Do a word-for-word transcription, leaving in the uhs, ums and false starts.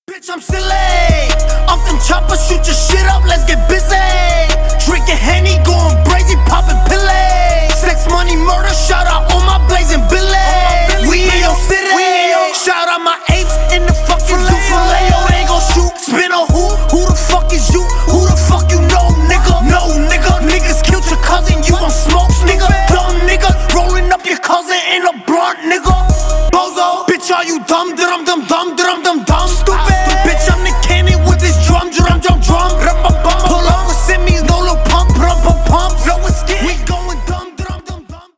Bitch, I'm silly. Up them choppers, shoot your shit up, let's get busy. Drinking Henny, going crazy, popping pillay. Sex, money, murder, shout out all my blazing billy. We in your city. Shout out my apes in the fucking zoo filet. Oh, they gon' shoot. Spin on who? Who the fuck is you? Who the fuck you know, nigga? No, nigga. Niggas killed your cousin, you gon' smoke, nigga. Dumb nigga, rolling up your cousin in a blunt, nigga. Bozo, bitch, are you dumb? Dum dum dum dum dum dum.